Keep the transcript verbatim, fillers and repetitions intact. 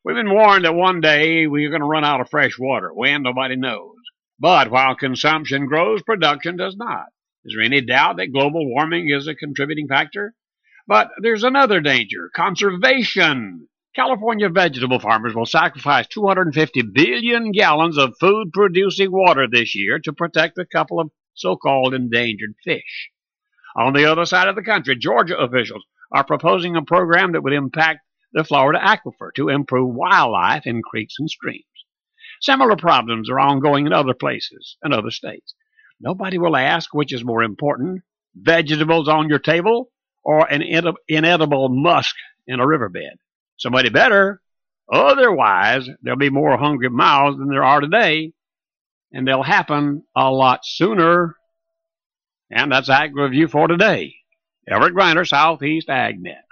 We've been warned that one day we're going to run out of fresh water. When? Nobody knows. But while consumption grows, production does not. Is there any doubt that global warming is a contributing factor? But there's another danger: conservation. California vegetable farmers will sacrifice two hundred fifty billion gallons of food-producing water this year to protect a couple of so-called endangered fish. On the other side of the country, Georgia officials are proposing a program that would impact the Florida aquifer to improve wildlife in creeks and streams. Similar problems are ongoing in other places and other states. Nobody will ask which is more important: vegetables on your table or an inedible musk in a riverbed. Somebody better. Otherwise, there'll be more hungry mouths than there are today, and they'll happen a lot sooner. And that's Ag Review for today. Everett Griner, Southeast AgNet.